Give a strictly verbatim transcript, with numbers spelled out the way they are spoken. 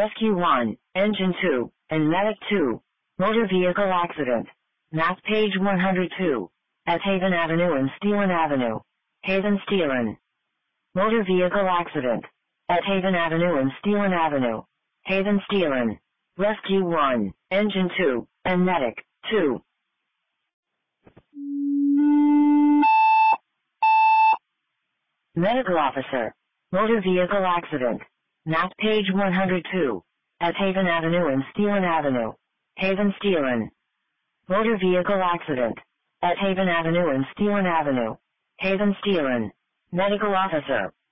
Rescue one, Engine two, and Medic two. Motor vehicle accident. Map page one hundred two. At Haven Avenue and Steelan Avenue. Haven Steelan. Motor vehicle accident. At Haven Avenue and Steelan Avenue. Haven Steelan. Rescue one, Engine two, and Medic two. Medical officer. Motor vehicle accident. Map page one hundred two. At Haven Avenue and Steelan Avenue. Haven Steelan. Motor vehicle accident. At Haven Avenue and Steelan Avenue. Haven Steelan. Medical officer.